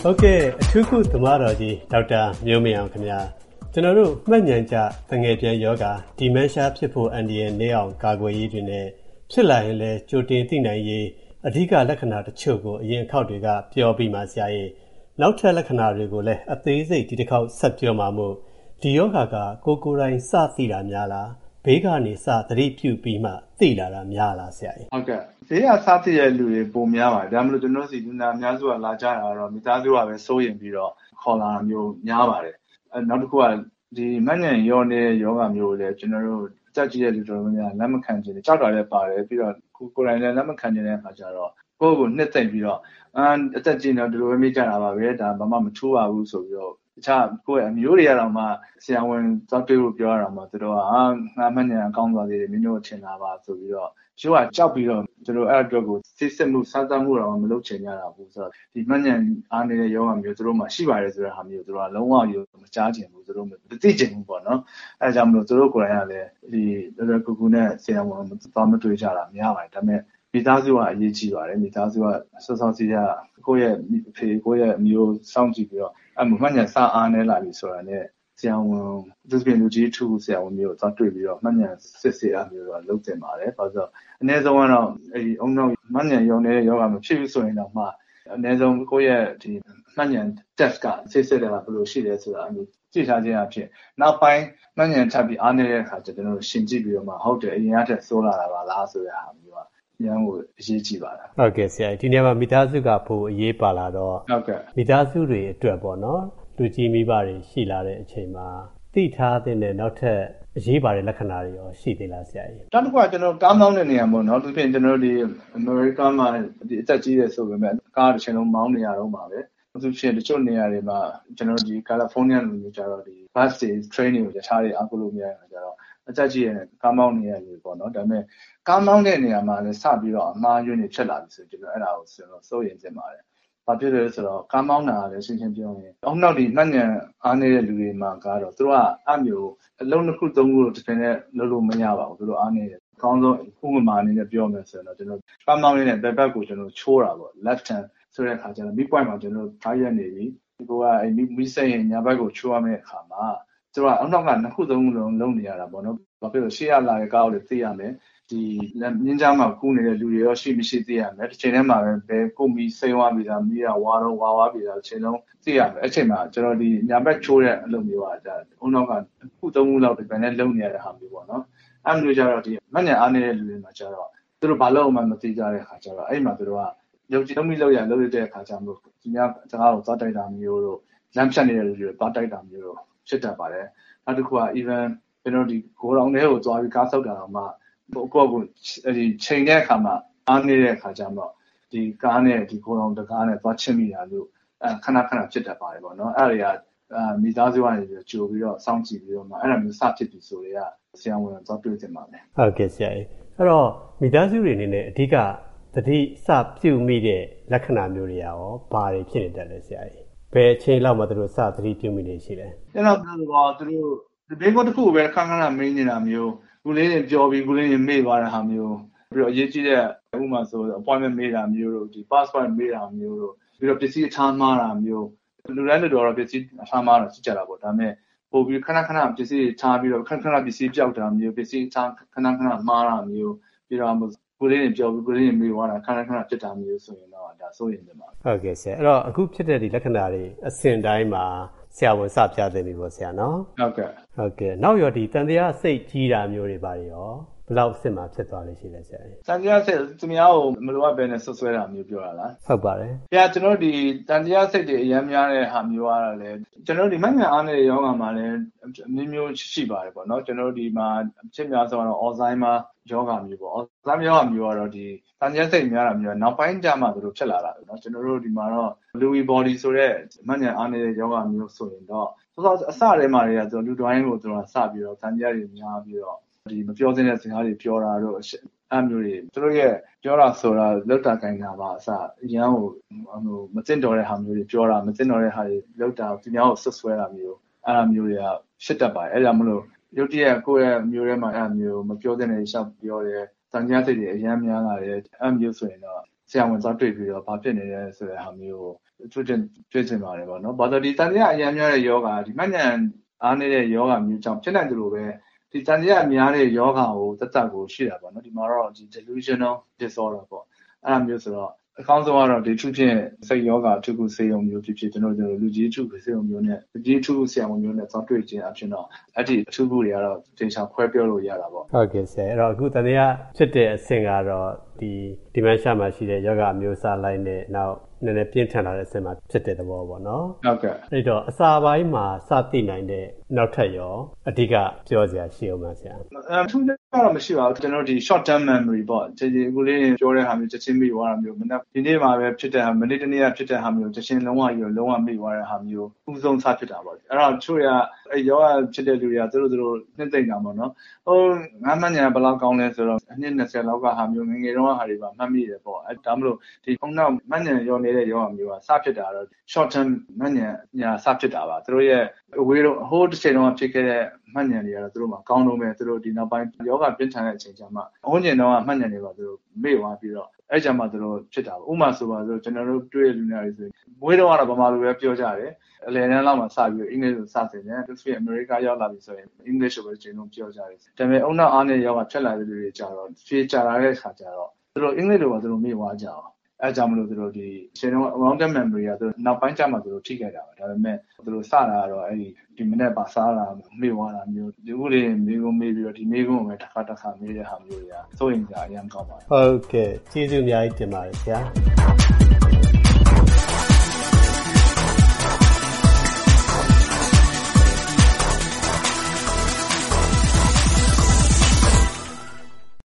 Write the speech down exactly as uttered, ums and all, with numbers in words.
ဟုတ်ကဲ့အထူးခုသမားတော်ကြီးဒေါက်တာမျိုးမြင့်အောင်ခင်ဗျာကျွန်တော်တို့မှတ်ဉာဏ်ကျတငယ်ပြန်ယောဂဒီမန်ရှာဖြစ်ဖို့အန္တရာယ်နည်းအောင်ကာကွယ်ရေးတွေနဲ့ဖြစ်လာရင်လည်းကြိုတင်သိနိုင်ရေးအဓိကလက္ခဏာတချို့ကိုအရင်ခောက်တွေကပြောပြီးမှဆရာကြီးနောက်ထပ်လက္ခဏာတွေကိုလည်းအသေးစိတ်ဒီတစ်ခေါက်ဆက်ပြောမှာမို့ဒီယောဂကကိုကိုယ်တိုင်စသိတာများလားဘေးကနေစသတိပြုပြီးမှသိလာတာများလားဆရာကြီးဟုတ်ကဲ့ဘေးကစသိတဲ့လူတွေပုံများပါတယ်ဒါမှမဟုတ်ကျွန်တော်စီလူနာအများစုကလာကြတာတော့မိသားစုကပဲစိုးရင်ပြီးတော့ခေါ်လာတာမျိုးများပါတယ်အဲနောက်တစ်ခုကဒီမညံရောနေတဲ့ယောဂမျိုးလည်းကျွန်တော်တို့တက်ကြည့်တဲ့လူတော်များလက်မခံခြင်းကြောက်တာလည်းပါတယ်ပြီးတော့ကိုကိုယ်တိုင်လည်းလက်မခံခြင်းတဲ့အခါကျတော့ကိုယ့်ကိုနှစ်သိမ့်ပြီးတော့အမ်အသက်ကြီးတော့ဒီလိုပဲမိကြတာပါပဲဒါဘာမှမထူးပါဘူးဆိုပြီးတော့တခြားကိုယ့်ရဲ့အမျိုးတွေကတော့မှဆရာဝန်သွားတွေ့ဖို့ပြောရတော့မှသူတို့ကအာငါမညံအကောင်းသွားသေးတယ်မင်းတို့ထင်တာပါဆိုပြီးတော့ကျိုးကကြောက်ပြီးတော့သူတို့အဲ့အတွက်ကိုစစ်စစ်မှုစားသမှုတော့မလုပ်ချင်ကြတာဘူးဆိုတော့ဒီမညံအားနေတဲ့ယောဂမျိုးသူတို့မှရှိပါတယ်ဆိုတဲ့ဟာမျိုးသူတို့ကလုံးဝယူမကြားချင်ဘူးသူတို့မသိချင်ဘူးပေါ့နော်အဲကြောင့်မလို့သူတို့ကိုယ်တိုင်ကလည်းဒီတော်တော်ကူကူနဲ့ဆရာဝန်သွားမတွေ့ကြတာများပါတယ်ဒါပေမဲ့မိသားစုကအရေးကြီးပါတယ်မိသားစုကစောစောစီးရကိုယ့်ရဲ့ဖေကိုယ့်ရဲ့အမျိုးစောင့်ကြည့်ပြီးတော့အမှန်မှန်စအားနေလာပြီဆိုတာနဲ့ဆရာဝန်သူပြင်လူကြီးထူဆရာဝန်မျိုးသွားတွေ့ပြီးတော့မှန်မှန်စစ်စစ်အမျိုးတော့လုပ်တင်ပါတယ်ဘာလို့အနည်းဆုံးကတော့အဲဒီအုံနောက်မှန်မှန်ရုံနေတဲ့ယောဂမဖြစ်ဘူးဆိုရင်တော့မှအနည်းဆုံးကိုယ့်ရဲ့ဒီမှန်မှန် test ကစစ်စစ်တယ်ကဘယ်လိုရှိလဲဆိုတာအမျိုးကြည့်ထားခြင်းအဖြစ်နောက်ပိုင်းမှန်မှန်ထပ်ပြီးအားနေတဲ့အခါကျကျွန်တော်တို့ရှင်းကြည့်ပြီးတော့မှဟုတ်တယ်အရင်ကတည်းကစိုးလာတာပါလားဆိုတဲ့ဟာမျိုးကရန်ကိုအရေးကြီးပါလားဟုတ်ကဲ့ဆရာဒီနေ့မှာမိသားစုကပိုအရေးပါလာတော့ဟုတ်ကဲ့မိသားစုတွေအတွက်ပေါ့နော်လူကြီးမိဘတွေရှိလာတဲ့အချိန်မှာသိထားတဲ့နောက်ထပ်အရေးပါတဲ့လက္ခဏာတွေရောရှိသေးလားဆရာကြီးတတစ်ခုကကျွန်တော်ကားမောင်းတဲ့နေရာပေါ့နော်သူပြင်ကျွန်တော်ဒီအမေရိကန်မှာဒီအသက်ကြီးတယ်ဆိုပေမဲ့ကားတစ်ချိန်လုံးမောင်းနေရတော့မှာပဲသူပြင်တချို့နေရာတွေမှာကျွန်တော်ဒီကယ်လီဖိုးနီးယားလူမျိုးကြတော့ဒီ bus တွေ train တွေကိုတခြားတွေအကူလို့မရတာကြတော့အသက်ကြီးတဲ့ကားမောင်းနေရလူပေါ့နော်ဒါပေမဲ့ကားမောင်းတဲ့နေရာမှာလည်းစပြီးတော့အမှားယွင်းတွေဖြစ်လာပြီဆိုကျွန်တော်အဲ့ဒါကိုကျွန်တော်စိုးရိမ်နေပါတယ်ဘာဖြစ်လဲဆိုတော့ကားမောင်းတာလည်းရှင်းရှင်းပြောရင်အောက်နောက်ဒီမှတ်ဉာဏ်အားနေတဲ့လူတွေမှာကတော့သူတို့ကအမျိုးအလုံးတစ်ခုသုံးခုလို့တစ်ပင်နဲ့လုပ်လို့မရပါဘူးသူတို့အားနေတယ်အကောင်းဆုံးဥပမာအနေနဲ့ပြောမယ်ဆိုတော့ကျွန်တော်ကားမောင်းနေတဲ့ဘက်ဘက်ကိုကျွန်တော်ချိုးတာပေါ့ left hand ဆိုတဲ့အခါကျတော့ mid point မှာကျွန်တော်ထားရနေပြီဒီကောကအဲမိစိတ်ရင်ညာဘက်ကိုချိုးရမယ့်အခါမှာသူတို့ကအောက်နောက်ကနှစ်ခုသုံးခုလုံးလုံးနေရတာပေါ့နော်ဘာဖြစ်လို့ရှေ့ရလာတဲ့ကားကိုလည်းသိရမယ်ဒီမြင်းချောင်းမှာကူးနေတဲ့လူတွေရောရှိမရှိသိရမယ်တစ်ချိန်တည်းမှာပဲဘယ်ကိုမီစိမ့်ဝါပြီးတာမီးတာဝါတော့ဝါဝါပြီးတာတစ်ချိန်လုံးသိရမယ်အဲ့ချိန်မှာကျွန်တော်ဒီညာဘက်ချိုးတဲ့အလုပ်မျိုးอ่ะဒါအုံနောက်ကခုသုံးခုလောက်ဒီပဲနဲ့လုံနေရတဲ့ဟာမျိုးပေါ့နော်အဲ့လိုကြတော့ဒီမညံအားနေတဲ့လူတွေမှာကျတော့သူတို့ဘာလို့မှမသိကြတဲ့ခါကျတော့အဲ့မှာသူတို့ကရုပ်ကြည်လုံးမိလောက်ရလောက်ရတဲ့ခါကျမှဒီညစကားကိုသွားတိုက်တာမျိုးတို့လမ်းဖြတ်နေတဲ့လူတွေသွားတိုက်တာမျိုးတို့ဖြစ်တတ်ပါတယ်နောက်တစ်ခုက even ကျွန်တော်ဒီကိုရောင်တွေကိုသွားပြီးကားဆောက်တာတော့မှကိုယ့်ကိုဒီချိန်တဲ့အခါမှာအားနေတဲ့အခါကျတော့ဒီကားနဲ့ဒီကိုယ်တော်တကားနဲ့သွားချစ်မိတာလို့အဲခဏခဏဖြစ်တတ်ပါတယ်ပေါ့နော်အဲ့ဒါတွေကမိသားစုကနေကြိုပြီးတော့စောင့်ကြည့်ပြီးတော့မှအဲ့ဒါမျိုးစဖြစ်ပြီဆိုတော့ဆရာဝန်သွားတွေ့တင်ပါမယ်ဟုတ်ကဲ့ဆရာကြီးအဲ့တော့မိသားစုတွေအနေနဲ့အဓိကသတိစပြုမိတဲ့လက္ခဏာမျိုးတွေရောဘာတွေဖြစ်နေတတ်လဲဆရာကြီးဘယ်အချိန်လောက်မှသူတို့စသတိပြုမိနေရှိလဲကျွန်တော်ပြောသူတို့ဒီဘေးကတစ်ခုပဲခဏခဏမင်းနေတာမျိုးခုလေးတွေပြောပြီးခုလေးတွေမေ့သွားတဲ့ဟာမျိုးပြီးတော့အရေးကြီးတဲ့ဥပမာဆို appointment မေးတာမျိုးတို့ဒီ passport မေးတာမျိုးတို့ပြီးတော့ပစ္စည်းအထားမှားတာမျိုးလူတိုင်းလူတော်တော့ပစ္စည်းအထားမှားတာရှိကြတာပေါ့ဒါပေမဲ့ပို့ပြီးခဏခဏပစ္စည်းထားပြီးတော့ခဏခဏပစ္စည်းပြောက်တာမျိုးပစ္စည်းထားခဏခဏမှားတာမျိုးပြီးတော့ကိုလေးတွေပြောပြီးကိုလေးတွေမေးသွားတာခဏခဏဖြစ်တာမျိုးဆိုရင်တော့ဒါစိုးရိမ်နေပါဟုတ်ကဲ့ဆရာအဲ့တော့အခုဖြစ်တဲ့ဒီလက္ခဏာတွေအစဉ်တိုင်းမှာဆရာဝန်စပြသနေပြီပေါ့ဆရာနော်ဟုတ်ကဲ့ဟုတ်ကဲ့နောက်ရောဒီတန်တရားစိတ်ကြီးတာမျိုးတွေပါရောဘယ်လောက်အစ်မှာဖြစ်သွားလိမ့်ရှိလဲဆရာတန်တရားစိတ်သူများကိုမလိုအပ်ဘဲနဲ့ဆွဆွဲတာမျိုးပြောတာလားဟုတ်ပါတယ်ဆရာကျွန်တော်ဒီတန်တရားစိတ်တွေအများများတဲ့ဟာမျိုးအားလည်းကျွန်တော်ဒီမှတ်ဉာဏ်အားနဲ့ရောဂါမှာလည်းမျိုးမျိုးရှိပါတယ်ပေါ့နော်ကျွန်တော်ဒီမှာဖြစ်များဆုံးတော့ Alzheimer ယောဂါမျိုးပေါ့ Alzheimer ယောဂါမျိုးကတော့ဒီတန်တရားစိတ်များတာမျိုးနောက်ပိုင်းကျမှသူတို့ဖြစ်လာတာပေါ့နော်ကျွန်တော်တို့ဒီမှာတော့ Lewy body ဆိုတဲ့မှတ်ဉာဏ်အားနဲ့ယောဂါမျိုးဆိုရင်တော့ဆိုတော့အစထဲမှာတွေကကျွန်တော်လူတိုင်းကိုသူတို့စပြီးတော့တန်တရားတွေများပြီးတော့ဒီမပြောစင်းတဲ့စကားတွေပြောတာတို့အဲ့မျိုးတွေသူတို့ရဲ့ပြောတာဆိုတာလောက်တာကိုင်းတာပါအစအရန်ကိုဟိုမသိတော်တဲ့ဟာမျိုးတွေပြောတာမသိတော်တဲ့ဟာတွေလောက်တာသူများကိုဆွဆွဲတာမျိုးအဲ့လိုမျိုးတွေကရှစ်တတ်ပါတယ်အဲ့ဒါမလို့ရုတ်တရက်ကိုယ့်ရဲ့မျိုးထဲမှာအဲ့မျိုးမပြောတဲ့နေရှောက်ပြောတယ်တန်ကြားစိတ်တွေအရန်များလာတယ်အဲ့မျိုးဆိုရင်တော့ဆရာဝန်သွားတွေ့ပြီးတော့ဘာဖြစ်နေလဲဆိုတဲ့ဟာမျိုးကိုသူတင်တွေ့ချင်ပါတယ်ပေါ့နော်။ဘာလို့ဒီတန်တရားအများများတဲ့ယောဂဒီမှတ်ဉာဏ်အားနေတဲ့ယောဂမျိုးကြောင့်ဖြစ်နိုင်တယ်လို့ပဲဒီတန်တရားများတဲ့ယောဂကိုသက်သက်ကိုရှိတာပေါ့နော်။ဒီမှာတော့ဒီ delusional disorder ပေါ့အဲ့လိုမျိုးဆိုတော့အကောင်းဆုံးကတော့ဒီသူဖြင့်စိတ်ယောဂအထုခုစေယုံမျိုးဖြစ်ဖြစ်ကျွန်တော်တို့လူကြီးအထုစေယုံမျိုးနဲ့လူကြီးအထုဆရာဝန်မျိုးနဲ့သွားတွေ့ခြင်းအဖြစ်တော့အဲ့ဒီအထုခုတွေကတော့တင်ချာခွဲပြောလို့ရတာပေါ့ဟုတ်ကဲ့ဆရာအဲ့တော့အခုတန်တရားဖြစ်တဲ့အဆင့်ကတော့ဒီဒီမန်ရှာမှာရှိတဲ့ယောဂအမျိုးအစားလိုက်နဲ့နောက်နည်းနည်းပြင်းထန်လာတဲ့အဆင့်မှာဖြစ်တဲ့သဘောပေါ့နော်ဟုတ်ကဲ့အဲ့တော့အစာပိုင်းမှာစသိနိုင်တဲ့နောက်ထပ်ရောအဓိကပြောစရာရှိအောင်ပါဆရာအထူးတော့မရှိပါဘူးကျွန်တော်ဒီ short term memory ပေါ့ဒီအခုလေးပြောတဲ့ဟာမျိုးချက်ချင်းမိသွားတာမျိုးမနေ့ဒီနေ့မှာပဲဖြစ်တဲ့ဟာမနေ့တနေ့ကဖြစ်တဲ့ဟာမျိုးချက်ချင်းလုံးဝယူလုံးဝမိသွားတဲ့ဟာမျိုးဥဆုံးစဖြစ်တာပေါ့အဲ့တော့ချို့ရအဲ့ယောဂဖြစ်တဲ့လူတွေကသူတို့သူတို့နှိမ့်သိမ့်တာပေါ့နော်ဟိုငါးမှညာဘယ်လောက်ကောင်းလဲဆိုတော့အနှစ်၂၀လောက်ကဟာမျိုးငငယ်တုန်းကဟာတွေပါမှတ်မိတယ်ပေါ့အဲ့ဒါမလို့ဒီခုနကမှညာရောနေတဲ့ယောဂမျိုးကစဖြစ်တာတော့ short term မှညာညာစဖြစ်တာပါသူတို့ရဲ့အဝေးတော့ဟိုတစ်ချိန်တော့ဖြစ်ခဲ့တဲ့မှတ်ဉာဏ်တွေကတော့သူတို့မှာကောင်းတော့မယ်သူတို့ဒီနောက်ပိုင်းယောဂပြင်းထန်တဲ့အချိန်ကျမှအဟုတ်ဉာဏ်တော့မှတ်ဉာဏ်တွေပါသူတို့မေ့သွားပြီးတော့အဲ့ကြမှာသူတို့ဖြစ်တာပေါ့ဥမာဆိုပါဆိုကျွန်တော်တို့တွေ့လူနာတွေဆိုမွေးတော့ကတော့ဗမာလိုပဲပြောကြတယ်အလယ်တန်းလောက်မှာစပြီးအင်္ဂလိပ်လိုစသင်တယ်သူဆိုရင်အမေရိကရောက်လာပြီဆိုရင်အင်္ဂလိပ်လိုပဲကျွန်တော်ပြောကြတယ်ဒါပေမဲ့အုံနောက်အားနဲ့ယောဂဖြစ်လာတဲ့လူတွေကြတော့ဖြေချလာတဲ့ခါကျတော့သူတို့အင်္ဂလိပ်လိုပါသူတို့မေ့သွားကြအောင်အဲကြောင့်မလို့သူတို့ဒီရှင်တော့ long term memory ကသူတို့နောက်ပိုင်းကျမှသူတို့ထိခဲ့တာပါဒါပေမဲ့သူတို့စတာကတော့အဲ့ဒီဒီမနေ့ပါစားတာမေ့သွားတာမျိုးဒီခုလေးမေးကုန်မေးပြီးတော့ဒီမေးကုန်ကိုပဲတစ်ခါတစ်ခါမေးတဲ့ဟာမျိုးတွေကစိုးရင်ကြအရင်ကောင်းပါတယ်ဟုတ်ကဲ့ကျေးဇူးအများကြီးတင်ပါတယ်ဆရာ